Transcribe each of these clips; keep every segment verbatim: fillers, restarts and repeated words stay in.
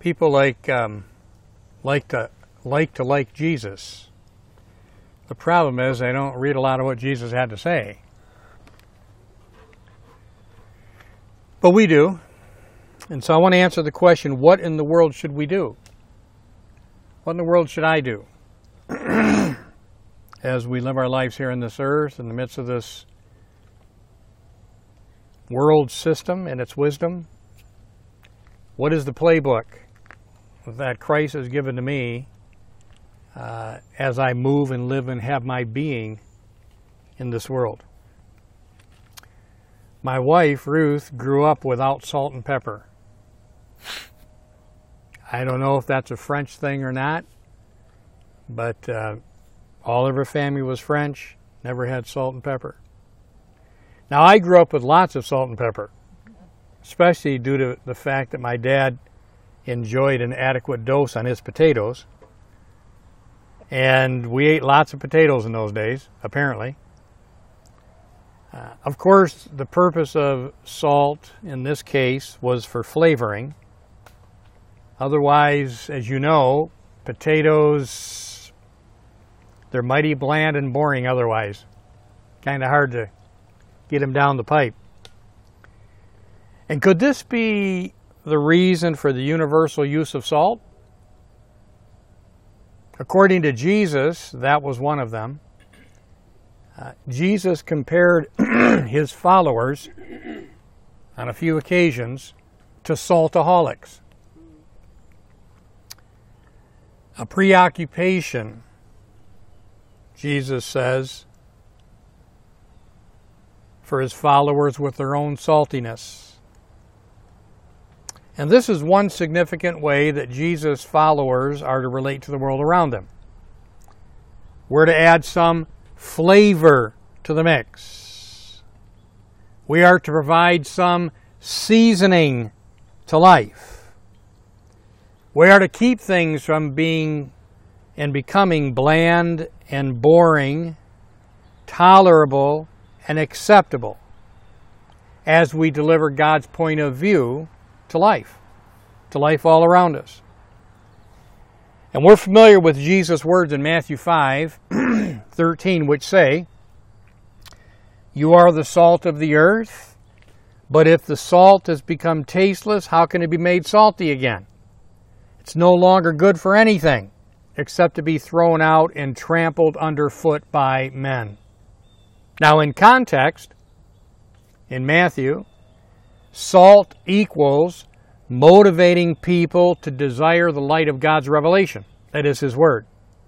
People like um, like to like to like Jesus. The problem is they don't read a lot of what Jesus had to say. But we do. And so I want to answer the question, what in the world should we do? What in the world should I do? As we live our lives here on this earth, in the midst of this world system and its wisdom, what is the playbook that Christ has given to me uh, as I move and live and have my being in this world? My wife, Ruth, grew up without salt and pepper. I don't know if that's a French thing or not, but uh, all of her family was French, never had salt and pepper. Now, I grew up with lots of salt and pepper, especially due to the fact that my dad enjoyed an adequate dose on his potatoes. And we ate lots of potatoes in those days, apparently. Uh, of course, the purpose of salt in this case was for flavoring. Otherwise, as you know, potatoes, they're mighty bland and boring otherwise. Kind of hard to get them down the pipe. And could this be the reason for the universal use of salt? According to Jesus, that was one of them. Uh, Jesus compared his followers on a few occasions to saltaholics. A preoccupation, Jesus says, for his followers with their own saltiness. And this is one significant way that Jesus' followers are to relate to the world around them. We're to add some flavor to the mix. We are to provide some seasoning to life. We are to keep things from being and becoming bland and boring, tolerable and acceptable as we deliver God's point of view to life, to life all around us. And we're familiar with Jesus' words in Matthew five thirteen, which say, "You are the salt of the earth, but if the salt has become tasteless, how can it be made salty again? It's no longer good for anything except to be thrown out and trampled underfoot by men." Now, in context, in Matthew, salt equals motivating people to desire the light of God's revelation. That is His Word.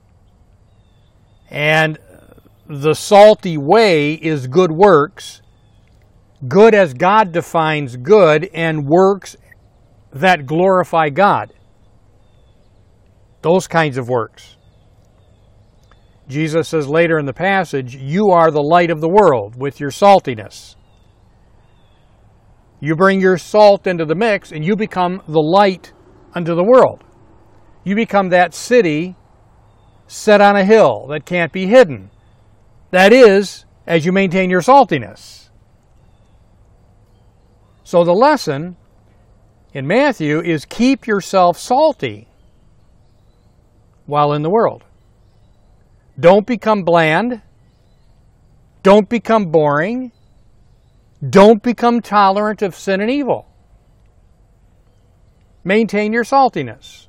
And the salty way is good works, good as God defines good, and works that glorify God. Those kinds of works. Jesus says later in the passage, "You are the light of the world with your saltiness." You bring your salt into the mix and you become the light unto the world. You become that city set on a hill that can't be hidden. That is, as you maintain your saltiness. So the lesson in Matthew is keep yourself salty while in the world. Don't become bland. Don't become boring. Don't become tolerant of sin and evil. Maintain your saltiness.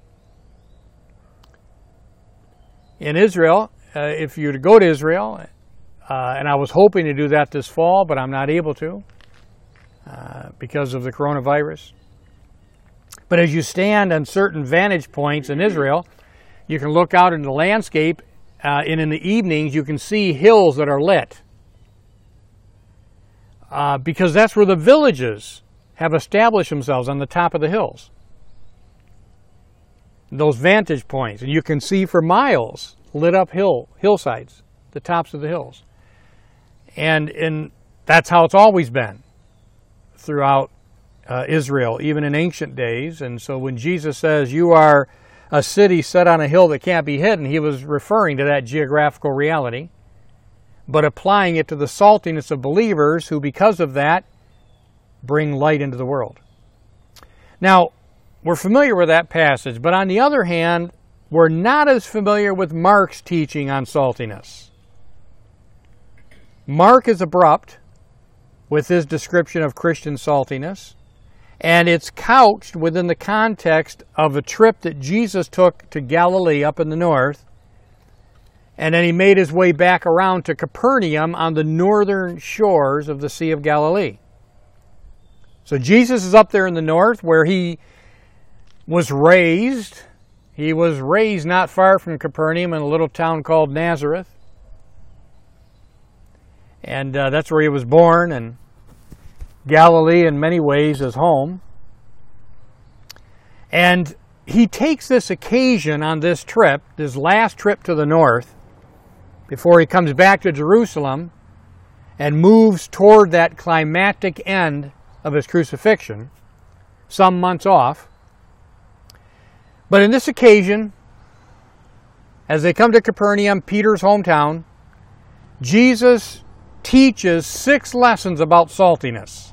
In Israel, uh, if you were to go to Israel, uh, and I was hoping to do that this fall, but I'm not able to uh, because of the coronavirus. But as you stand on certain vantage points in Israel, you can look out into the landscape, uh, and in the evenings you can see hills that are lit. Uh, because that's where the villages have established themselves, on the top of the hills. Those vantage points. And you can see for miles lit up hill hillsides, the tops of the hills. And, and that's how it's always been throughout uh, Israel, even in ancient days. And so when Jesus says, "You are a city set on a hill that can't be hidden," he was referring to that geographical reality, but applying it to the saltiness of believers who, because of that, bring light into the world. Now, we're familiar with that passage, but on the other hand, we're not as familiar with Mark's teaching on saltiness. Mark is abrupt with his description of Christian saltiness, and it's couched within the context of a trip that Jesus took to Galilee up in the north, and then he made his way back around to Capernaum on the northern shores of the Sea of Galilee. So Jesus is up there in the north where he was raised. He was raised not far from Capernaum in a little town called Nazareth. And uh, that's where he was born, and Galilee in many ways is home. And he takes this occasion on this trip, this last trip to the north, before he comes back to Jerusalem and moves toward that climactic end of his crucifixion, some months off. But in this occasion, as they come to Capernaum, Peter's hometown, Jesus teaches six lessons about saltiness.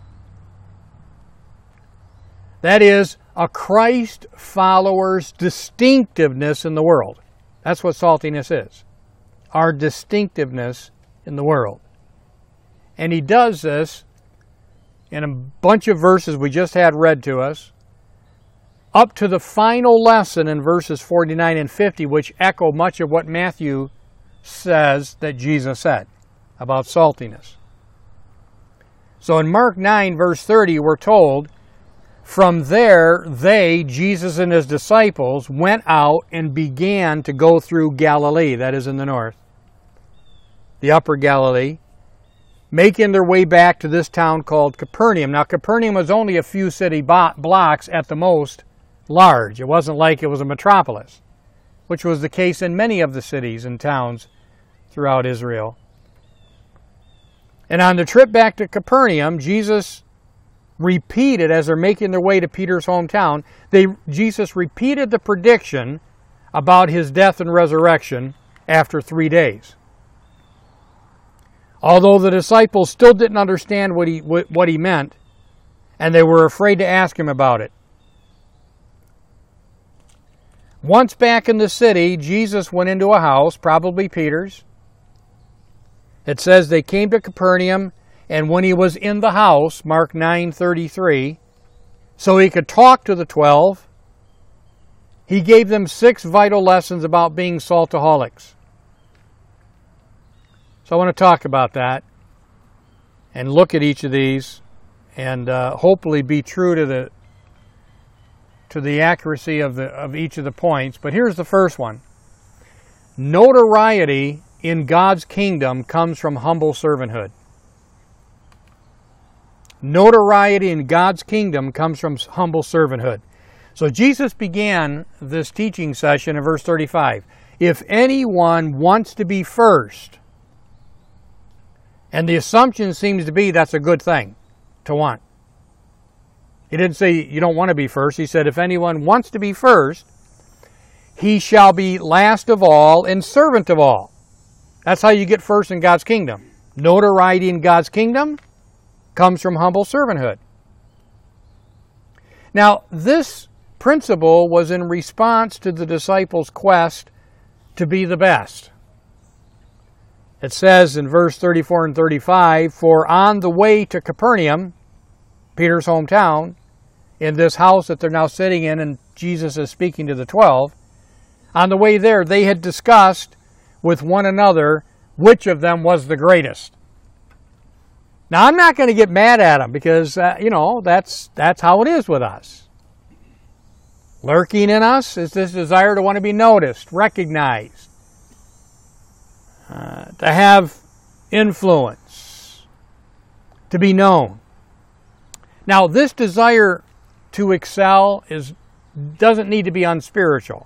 That is, a Christ follower's distinctiveness in the world. That's what saltiness is. Our distinctiveness in the world. And he does this in a bunch of verses we just had read to us, up to the final lesson in verses forty-nine and fifty, which echo much of what Matthew says that Jesus said about saltiness. So in Mark nine, verse thirty, we're told, from there they, Jesus and his disciples, went out and began to go through Galilee, that is in the north, the upper Galilee, making their way back to this town called Capernaum. Now, Capernaum was only a few city blocks at the most large. It wasn't like it was a metropolis, which was the case in many of the cities and towns throughout Israel. And on the trip back to Capernaum, Jesus repeated, as they're making their way to Peter's hometown, they, Jesus repeated the prediction about his death and resurrection after three days. Although the disciples still didn't understand what he, what he meant, and they were afraid to ask him about it. Once back in the city, Jesus went into a house, probably Peter's. It says they came to Capernaum, and when he was in the house, Mark nine thirty-three, so he could talk to the twelve, he gave them six vital lessons about being saltaholics. So I want to talk about that and look at each of these and uh, hopefully be true to the to the accuracy of the of each of the points. But here's the first one. Notoriety in God's kingdom comes from humble servanthood. Notoriety in God's kingdom comes from humble servanthood. So Jesus began this teaching session in verse thirty-five. If anyone wants to be first, and the assumption seems to be that's a good thing to want. He didn't say you don't want to be first. He said if anyone wants to be first, he shall be last of all and servant of all. That's how you get first in God's kingdom. Notoriety in God's kingdom comes from humble servanthood. Now, this principle was in response to the disciples' quest to be the best. It says in verse thirty-four and thirty-five, for on the way to Capernaum, Peter's hometown, in this house that they're now sitting in, and Jesus is speaking to the twelve, on the way there they had discussed with one another which of them was the greatest. Now, I'm not going to get mad at them because, uh, you know, that's that's how it is with us. Lurking in us is this desire to want to be noticed, recognized, uh, to have influence, to be known. Now, this desire to excel is doesn't need to be unspiritual.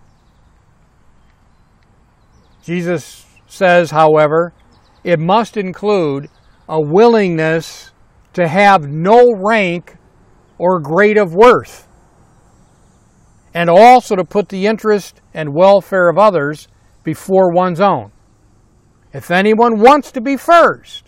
Jesus says, however, it must include a willingness to have no rank or grade of worth, and also to put the interest and welfare of others before one's own. If anyone wants to be first,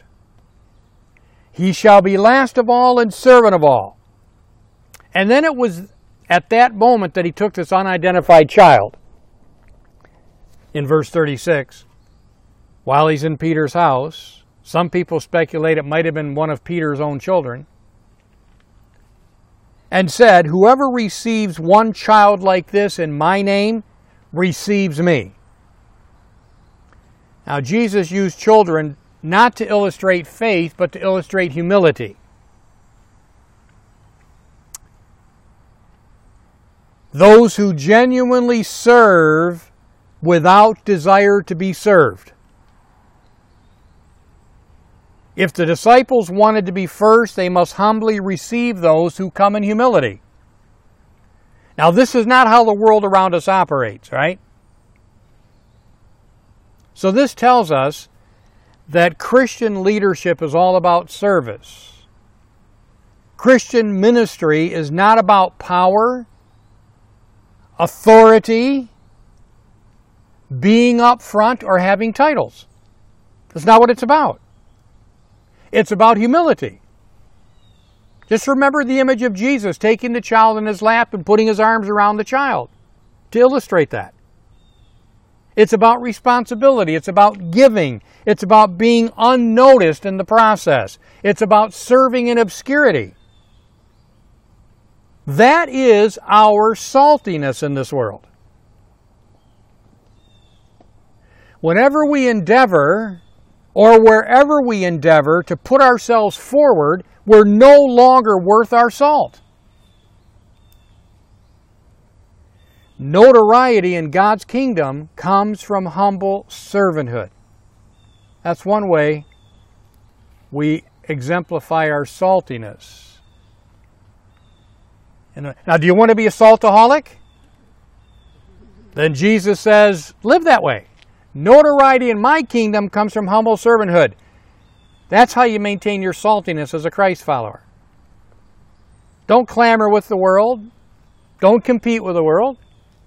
he shall be last of all and servant of all. And then it was at that moment that he took this unidentified child, in verse thirty-six, while he's in Peter's house, some people speculate it might have been one of Peter's own children, and said, "Whoever receives one child like this in my name receives me." Now, Jesus used children not to illustrate faith, but to illustrate humility. Those who genuinely serve without desire to be served. If the disciples wanted to be first, they must humbly receive those who come in humility. Now, this is not how the world around us operates, right? So this tells us that Christian leadership is all about service. Christian ministry is not about power, authority, being up front, or having titles. That's not what it's about. It's about humility. Just remember the image of Jesus taking the child in his lap and putting his arms around the child to illustrate that. It's about responsibility. It's about giving. It's about being unnoticed in the process. It's about serving in obscurity. That is our saltiness in this world. Whenever we endeavor, or wherever we endeavor to put ourselves forward, we're no longer worth our salt. Notoriety in God's kingdom comes from humble servanthood. That's one way we exemplify our saltiness. Now, do you want to be a saltaholic? Then Jesus says, live that way. Notoriety in my kingdom comes from humble servanthood. That's how you maintain your saltiness as a Christ follower. Don't clamor with the world. Don't compete with the world.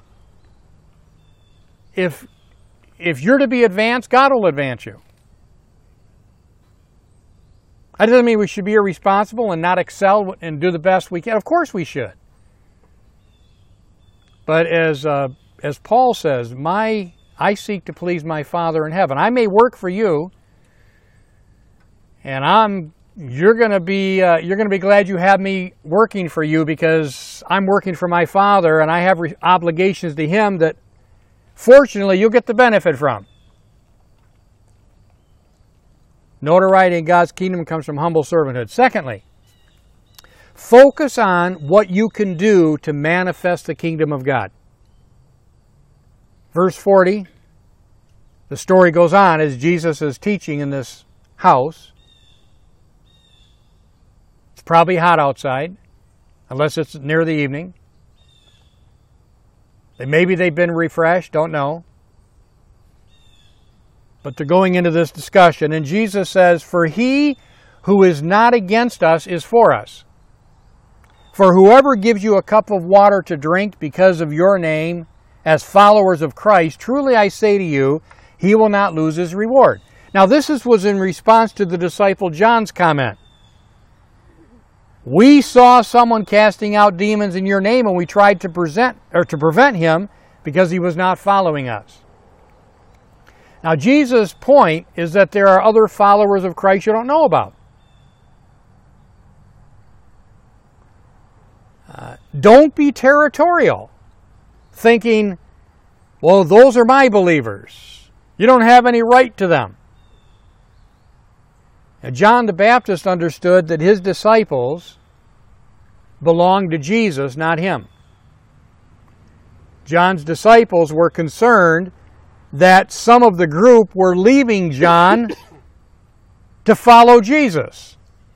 If, if you're to be advanced, God will advance you. That doesn't mean we should be irresponsible and not excel and do the best we can. Of course we should. But as uh, as Paul says, my I seek to please my Father in heaven. I may work for you, and I'm you're going to be uh, you're going to be glad you have me working for you, because I'm working for my Father and I have re- obligations to Him that, fortunately, you'll get the benefit from. Notoriety in God's kingdom comes from humble servanthood. Secondly, focus on what you can do to manifest the kingdom of God. Verse forty, the story goes on as Jesus is teaching in this house. It's probably hot outside, unless it's near the evening. Maybe they've been refreshed, don't know. But they're going into this discussion, and Jesus says, "For he who is not against us is for us. For whoever gives you a cup of water to drink because of your name, as followers of Christ, truly I say to you, he will not lose his reward." Now this is, was in response to the disciple John's comment. We saw someone casting out demons in your name, and we tried to present or to prevent him because he was not following us. Now Jesus' point is that there are other followers of Christ you don't know about. Uh, don't be territorial, thinking, well, those are my believers. You don't have any right to them. Now, John the Baptist understood that his disciples belonged to Jesus, not him. John's disciples were concerned that some of the group were leaving John to follow Jesus.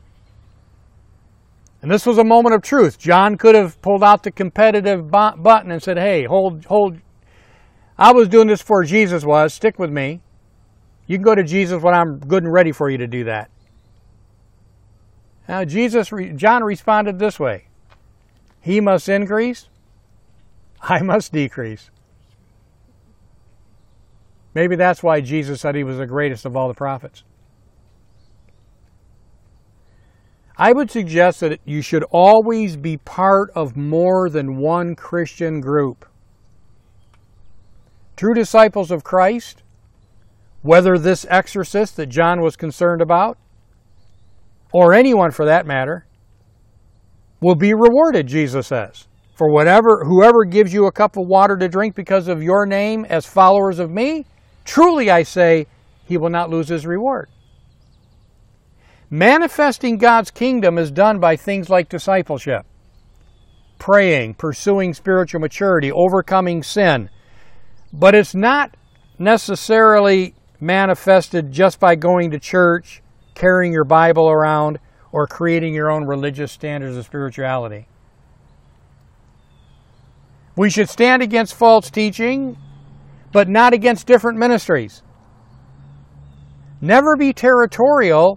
And this was a moment of truth. John could have pulled out the competitive button and said, hey, hold, hold. I was doing this before Jesus was. Stick with me. You can go to Jesus when I'm good and ready for you to do that. Now, Jesus, John responded this way. He must increase. I must decrease. Maybe that's why Jesus said he was the greatest of all the prophets. I would suggest that you should always be part of more than one Christian group. True disciples of Christ, whether this exorcist that John was concerned about, or anyone for that matter, will be rewarded, Jesus says. For whatever, whoever gives you a cup of water to drink because of your name as followers of me, truly I say, he will not lose his reward. Manifesting God's kingdom is done by things like discipleship, praying, pursuing spiritual maturity, overcoming sin. But it's not necessarily manifested just by going to church, carrying your Bible around, or creating your own religious standards of spirituality. We should stand against false teaching, but not against different ministries. Never be territorial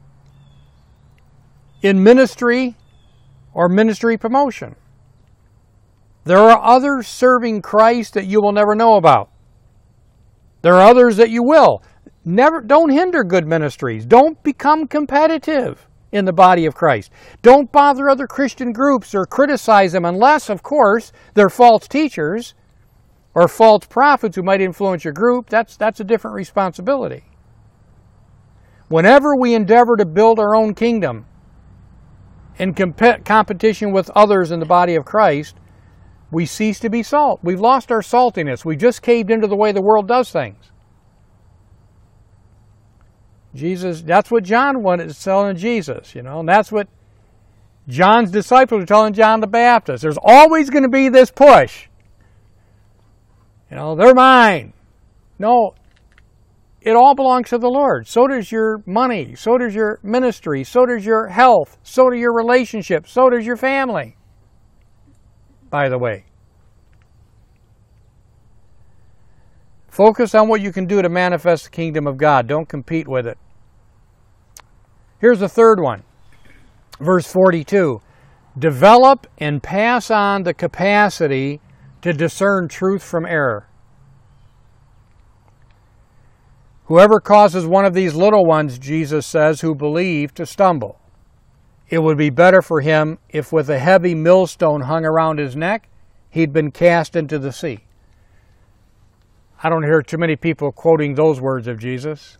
in ministry or ministry promotion. There are others serving Christ that you will never know about. There are others that you will. Never, don't hinder good ministries. Don't become competitive in the body of Christ. Don't bother other Christian groups or criticize them unless, of course, they're false teachers or false prophets who might influence your group. That's, that's a different responsibility. Whenever we endeavor to build our own kingdom in comp- competition with others in the body of Christ, we cease to be salt. We've lost our saltiness. We just caved into the way the world does things. Jesus, that's what John wanted to tell Jesus, you know, and that's what John's disciples were telling John the Baptist. There's always going to be this push. You know, they're mine. No, it all belongs to the Lord. So does your money. So does your ministry. So does your health. So do your relationships. So does your family, by the way. Focus on what you can do to manifest the kingdom of God. Don't compete with it. Here's the third one. Verse forty-two. Develop and pass on the capacity to discern truth from error. Whoever causes one of these little ones, Jesus says, who believe, to stumble, it would be better for him if with a heavy millstone hung around his neck, he'd been cast into the sea. I don't hear too many people quoting those words of Jesus.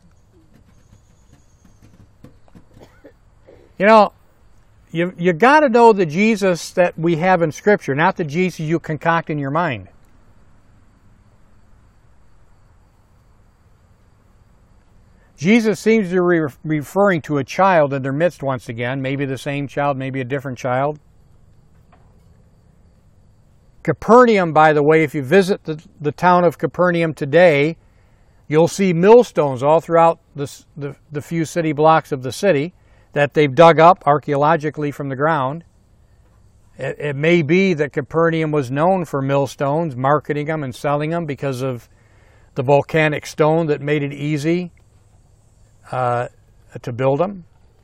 You know, you you got to know the Jesus that we have in Scripture, not the Jesus you concoct in your mind. Jesus seems to be re- referring to a child in their midst once again, maybe the same child, maybe a different child. Capernaum, by the way, if you visit the, the town of Capernaum today, you'll see millstones all throughout the, the, the few city blocks of the city that they've dug up archaeologically from the ground. It, it may be that Capernaum was known for millstones, marketing them and selling them because of the volcanic stone that made it easy uh, to build them.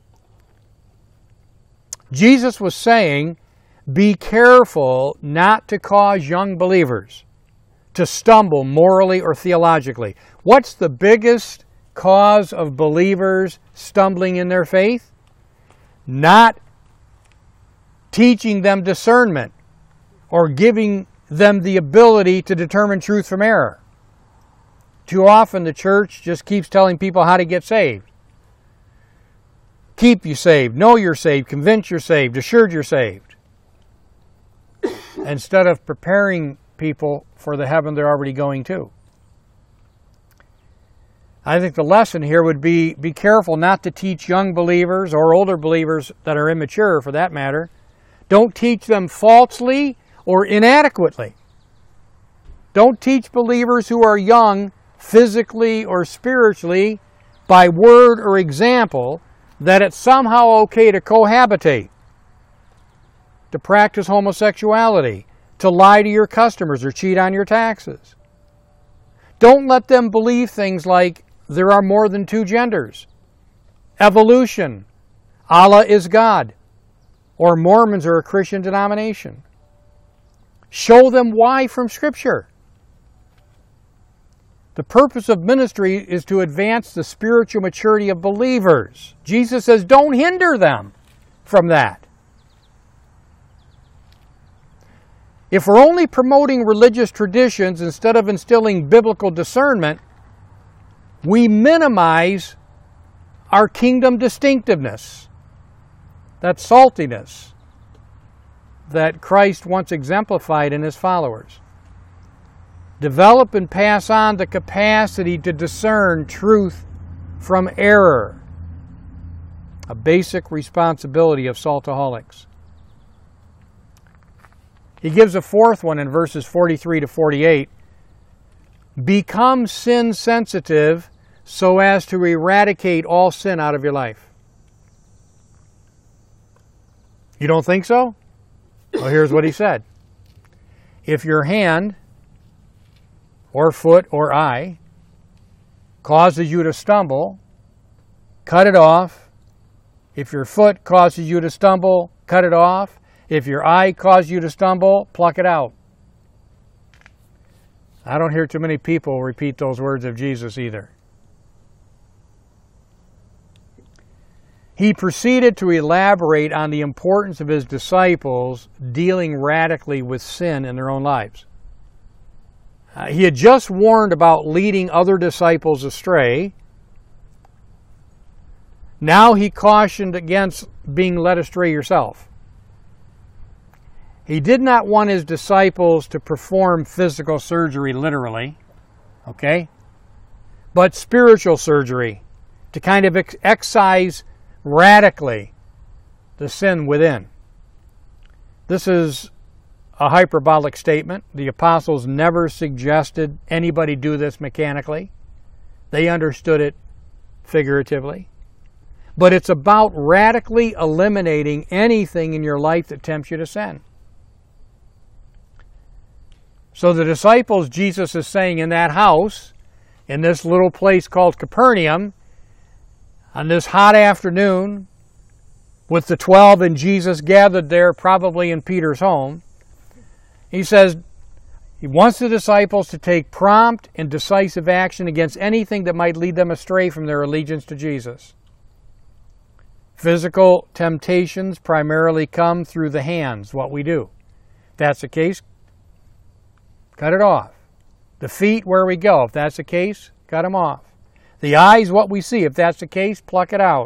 Jesus was saying, be careful not to cause young believers to stumble morally or theologically. What's the biggest cause of believers stumbling in their faith? Not teaching them discernment or giving them the ability to determine truth from error. Too often the church just keeps telling people how to get saved. Keep you saved, know you're saved, convince you're saved, assured you're saved. Instead of preparing people for the heaven they're already going to. I think the lesson here would be, be careful not to teach young believers or older believers that are immature, for that matter. Don't teach them falsely or inadequately. Don't teach believers who are young, physically or spiritually, by word or example, that it's somehow okay to cohabitate, to practice homosexuality, to lie to your customers or cheat on your taxes. Don't let them believe things like there are more than two genders, evolution, Allah is God, or Mormons are a Christian denomination. Show them why from Scripture. The purpose of ministry is to advance the spiritual maturity of believers. Jesus says, don't hinder them. from that. If we're only promoting religious traditions instead of instilling biblical discernment, we minimize our kingdom distinctiveness, that saltiness that Christ once exemplified in his followers. Develop and pass on the capacity to discern truth from error, a basic responsibility of saltaholics. He gives a fourth one in verses forty-three to forty-eight. Become sin sensitive so as to eradicate all sin out of your life. You don't think so? Well, here's what he said. If your hand or foot or eye causes you to stumble, cut it off. If your foot causes you to stumble, cut it off. If your eye causes you to stumble, pluck it out. I don't hear too many people repeat those words of Jesus either. He proceeded to elaborate on the importance of his disciples dealing radically with sin in their own lives. Uh, he had just warned about leading other disciples astray. Now he cautioned against being led astray yourself. He did not want his disciples to perform physical surgery literally, okay? But spiritual surgery, to kind of ex- excise radically the sin within. This is a hyperbolic statement. The apostles never suggested anybody do this mechanically. They understood it figuratively. But it's about radically eliminating anything in your life that tempts you to sin. So the disciples, Jesus is saying, in that house, in this little place called Capernaum, on this hot afternoon, with the twelve and Jesus gathered there, probably in Peter's home, he says he wants the disciples to take prompt and decisive action against anything that might lead them astray from their allegiance to Jesus. Physical temptations primarily come through the hands, what we do. If that's the case, cut it off. The feet, where we go. If that's the case, cut them off. The eyes, what we see. If that's the case, pluck it out.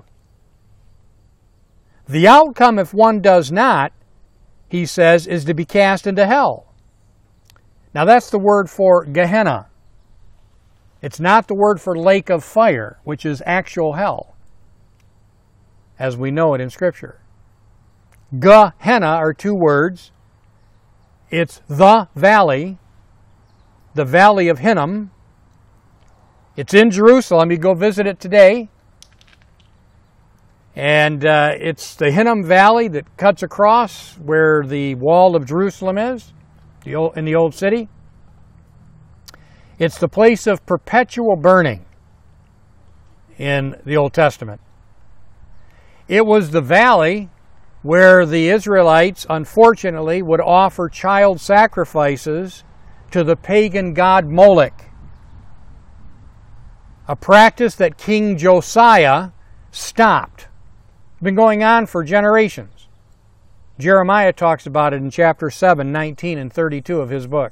The outcome, if one does not, he says, is to be cast into hell. Now that's the word for Gehenna. It's not the word for lake of fire, which is actual hell, as we know it in Scripture. Gehenna are two words. It's the valley, the valley of Hinnom. It's in Jerusalem. You go visit it today. And uh, it's the Hinnom Valley that cuts across where the wall of Jerusalem is, the old, in the old city. It's the place of perpetual burning in the Old Testament. It was the valley where the Israelites, unfortunately, would offer child sacrifices to the pagan god Molech, a practice that King Josiah stopped. It's been going on for generations. Jeremiah talks about it in chapter seven, nineteen, and thirty-two of his book.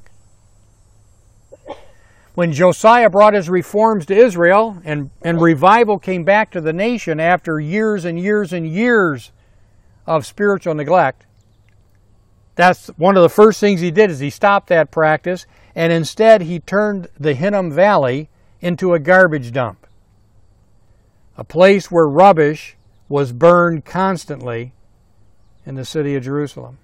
When Josiah brought his reforms to Israel and, and revival came back to the nation after years and years and years of spiritual neglect, that's one of the first things he did is he stopped that practice, and instead he turned the Hinnom Valley into a garbage dump, a place where rubbish was burned constantly in the city of Jerusalem.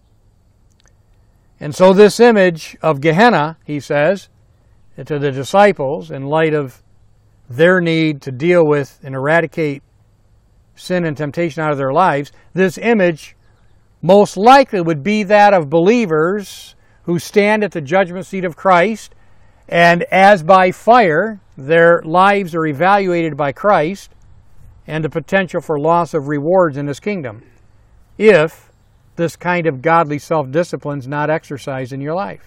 And so this image of Gehenna, he says, to the disciples, in light of their need to deal with and eradicate sin and temptation out of their lives, this image most likely would be that of believers who stand at the judgment seat of Christ, and as by fire, their lives are evaluated by Christ and the potential for loss of rewards in His kingdom if this kind of godly self-discipline is not exercised in your life.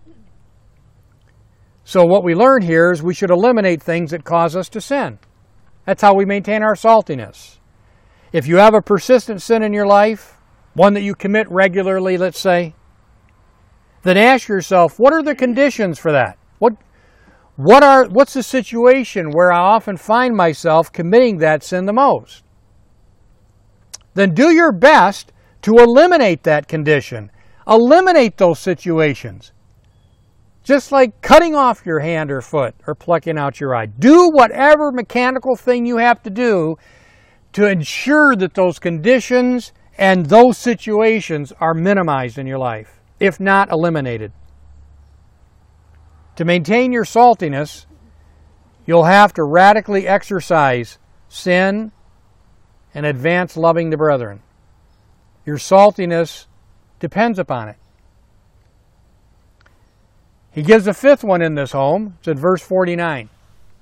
So what we learn here is we should eliminate things that cause us to sin. That's how we maintain our saltiness. If you have a persistent sin in your life, one that you commit regularly, let's say, then ask yourself, what are the conditions for that? What, what are, what's the situation where I often find myself committing that sin the most? Then do your best to eliminate that condition. Eliminate those situations. Just like cutting off your hand or foot or plucking out your eye. Do whatever mechanical thing you have to do to ensure that those conditions and those situations are minimized in your life, if not eliminated. To maintain your saltiness, you'll have to radically exercise sin and advance loving the brethren. Your saltiness depends upon it. He gives a fifth one in this home. It's in verse forty-nine.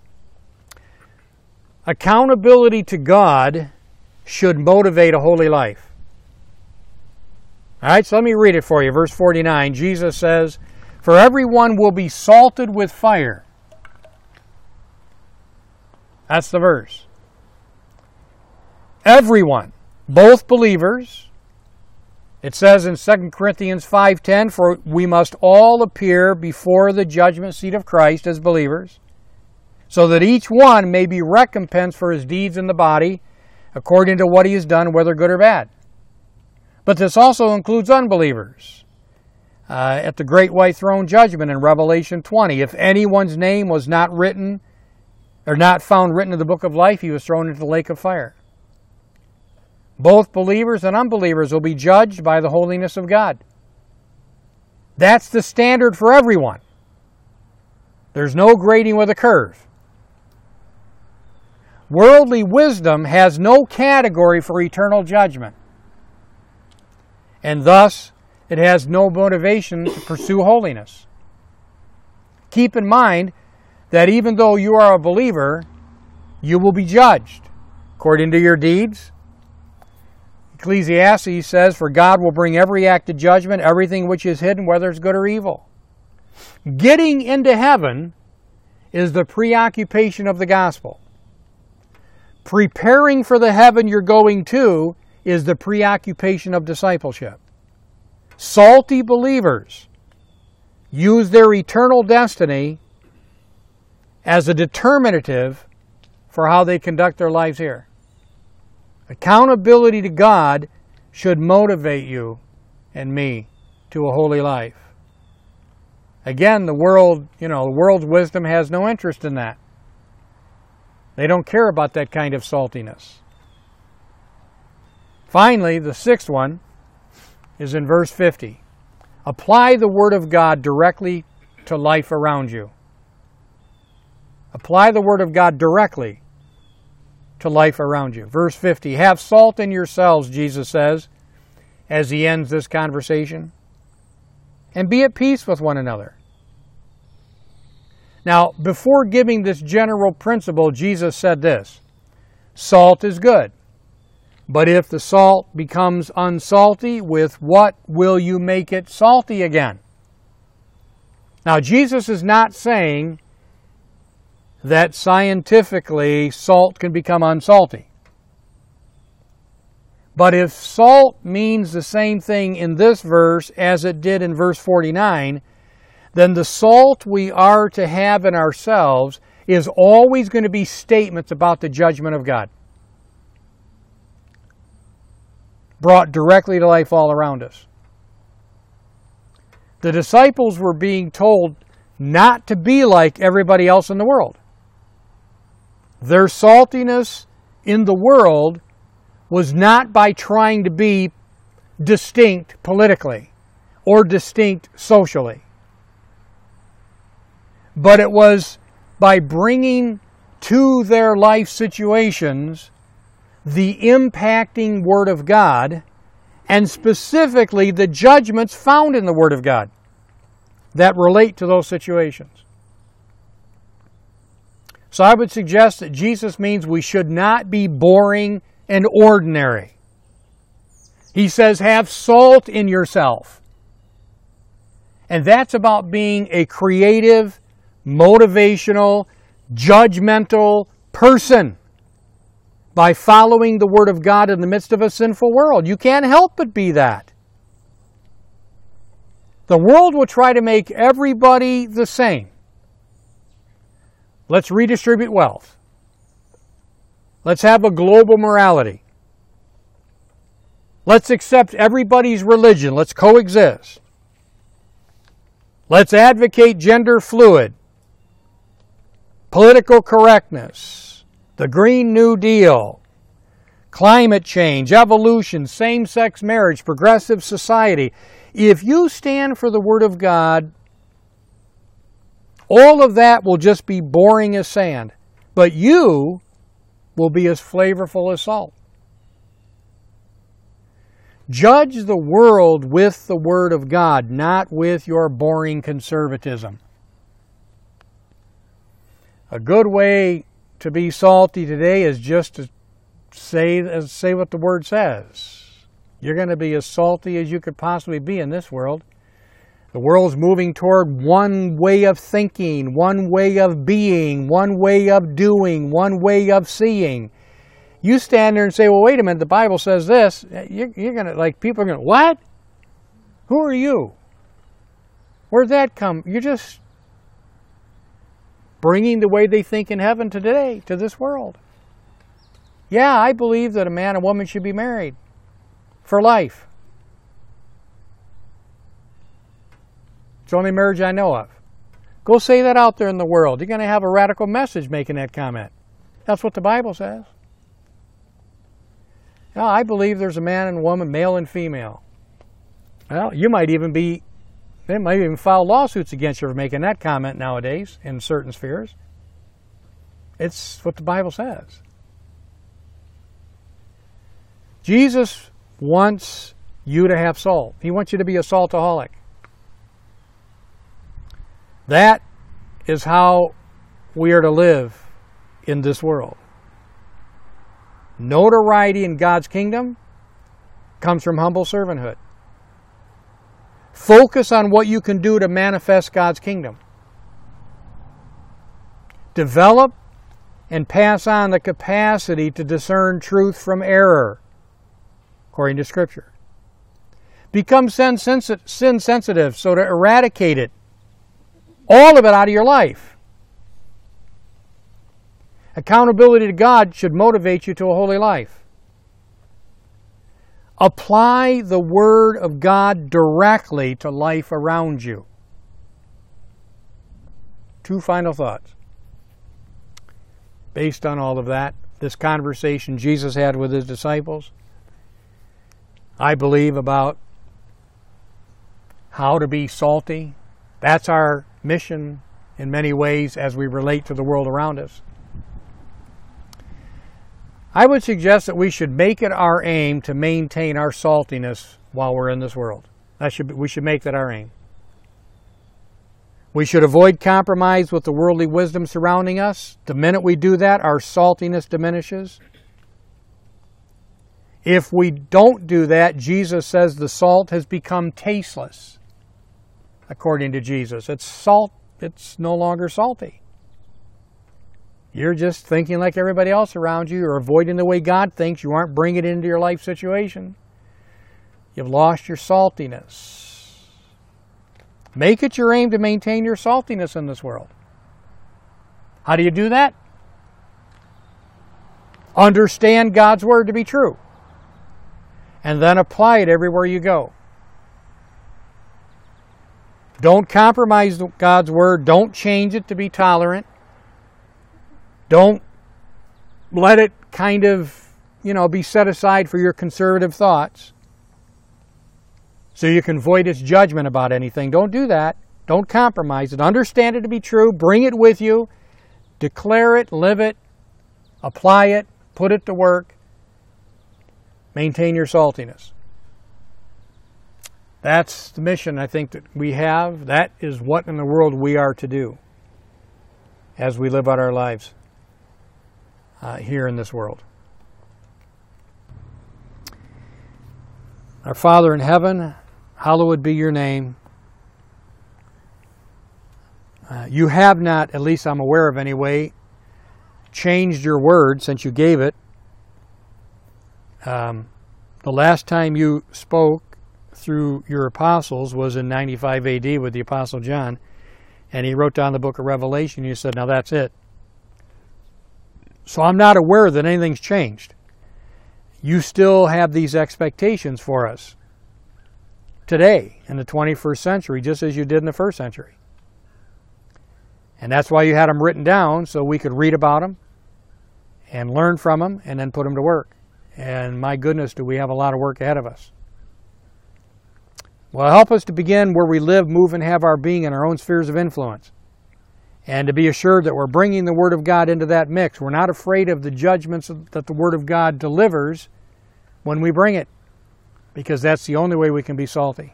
Accountability to God should motivate a holy life. All right, so let me read it for you. Verse forty-nine, Jesus says, "For everyone will be salted with fire." That's the verse. Everyone, both believers. It says in Second Corinthians five ten, "For we must all appear before the judgment seat of Christ as believers, so that each one may be recompensed for his deeds in the body, according to what he has done, whether good or bad." But this also includes unbelievers. Uh, at the great white throne judgment in Revelation twenty, if anyone's name was not written, or not found written in the book of life, he was thrown into the lake of fire. Both believers and unbelievers will be judged by the holiness of God. That's the standard for everyone. There's no grading with a curve. Worldly wisdom has no category for eternal judgment, and thus it has no motivation to pursue holiness. Keep in mind that even though you are a believer, you will be judged according to your deeds. Ecclesiastes says, "For God will bring every act to judgment, everything which is hidden, whether it's good or evil." Getting into heaven is the preoccupation of the gospel. Preparing for the heaven you're going to is the preoccupation of discipleship. Salty believers use their eternal destiny as a determinative for how they conduct their lives here. Accountability to God should motivate you and me to a holy life. Again, the world, you know, the world's wisdom has no interest in that. They don't care about that kind of saltiness. Finally, the sixth one is in verse fifty. Apply the Word of God directly to life around you. Apply the Word of God directly to life around you. Verse fifty, "Have salt in yourselves," Jesus says, as he ends this conversation, "and be at peace with one another." Now, before giving this general principle, Jesus said this: salt is good, but if the salt becomes unsalty, with what will you make it salty again? Now, Jesus is not saying that scientifically salt can become unsalty. But if salt means the same thing in this verse as it did in verse forty-nine, then the salt we are to have in ourselves is always going to be statements about the judgment of God, brought directly to life all around us. The disciples were being told not to be like everybody else in the world. Their saltiness in the world was not by trying to be distinct politically or distinct socially, but it was by bringing to their life situations the impacting Word of God, and specifically the judgments found in the Word of God that relate to those situations. So I would suggest that Jesus means we should not be boring and ordinary. He says, have salt in yourself. And that's about being a creative, motivational, judgmental person. by following the Word of God in the midst of a sinful world. You can't help but be that. The world will try to make everybody the same. Let's redistribute wealth. Let's have a global morality. Let's accept everybody's religion. Let's coexist. Let's advocate gender fluid, political correctness, the Green New Deal, climate change, evolution, same-sex marriage, progressive society. If you stand for the Word of God, all of that will just be boring as sand, but you will be as flavorful as salt. Judge the world with the Word of God, not with your boring conservatism. A good way to be salty today is just to say, say what the Word says. You're going to be as salty as you could possibly be in this world. The world's moving toward one way of thinking, one way of being, one way of doing, one way of seeing. You stand there and say, well, wait a minute, the Bible says this. You're, you're going to, like, people are going to, what? Who are you? Where'd that come? You're just bringing the way they think in heaven today to this world. Yeah, I believe that a man and woman should be married for life. It's the only marriage I know of. Go say that out there in the world. You're going to have a radical message making that comment. That's what the Bible says. No, I believe there's a man and a woman, male and female. Well, you might even be, they might even file lawsuits against you for making that comment nowadays in certain spheres. It's what the Bible says. Jesus wants you to have salt. He wants you to be a saltaholic. That is how we are to live in this world. Notoriety in God's kingdom comes from humble servanthood. Focus on what you can do to manifest God's kingdom. Develop and pass on the capacity to discern truth from error, according to Scripture. Become sin sensitive so to eradicate it, all of it out of your life. Accountability to God should motivate you to a holy life. Apply the Word of God directly to life around you. Two final thoughts. Based on all of that, this conversation Jesus had with His disciples, I believe about how to be salty. That's our mission in many ways as we relate to the world around us. I would suggest that we should make it our aim to maintain our saltiness while we're in this world. That should be, we should make that our aim. We should avoid compromise with the worldly wisdom surrounding us. The minute we do that, our saltiness diminishes. If we don't do that, Jesus says the salt has become tasteless. According to Jesus, it's salt, it's no longer salty. You're just thinking like everybody else around you. You're avoiding the way God thinks. You aren't bringing it into your life situation. You've lost your saltiness. Make it your aim to maintain your saltiness in this world. How do you do that? Understand God's Word to be true. And then apply it everywhere you go. Don't compromise God's Word. Don't change it to be tolerant. Don't let it kind of, you know, be set aside for your conservative thoughts so you can void its judgment about anything. Don't do that. Don't compromise it. Understand it to be true. Bring it with you. Declare it, live it, apply it, put it to work. Maintain your saltiness. That's the mission I think that we have. That is what in the world we are to do as we live out our lives uh, here in this world. Our Father in heaven, hallowed be your name. Uh, you have not, at least I'm aware of anyway, changed your word since you gave it. Um, the last time you spoke through your apostles was in ninety-five A D with the Apostle John, and he wrote down the book of Revelation. You said, now that's it. So I'm not aware that anything's changed. You still have these expectations for us today in the twenty-first century, just as you did in the first century. And that's why you had them written down, so we could read about them and learn from them and then put them to work. And my goodness, do we have a lot of work ahead of us. Well, help us to begin where we live, move, and have our being in our own spheres of influence. And to be assured that we're bringing the Word of God into that mix. We're not afraid of the judgments that the Word of God delivers when we bring it, because that's the only way we can be salty.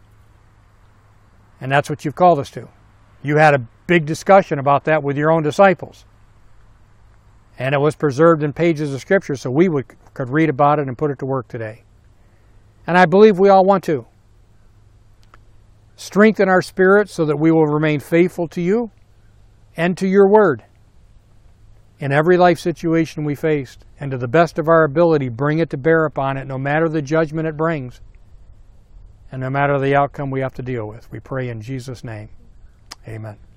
And that's what you've called us to. You had a big discussion about that with your own disciples. And it was preserved in pages of Scripture so we would, could read about it and put it to work today. And I believe we all want to. Strengthen our spirit so that we will remain faithful to you and to your word in every life situation we faced, and to the best of our ability bring it to bear upon it, no matter the judgment it brings and no matter the outcome we have to deal with. We pray in Jesus' name. Amen.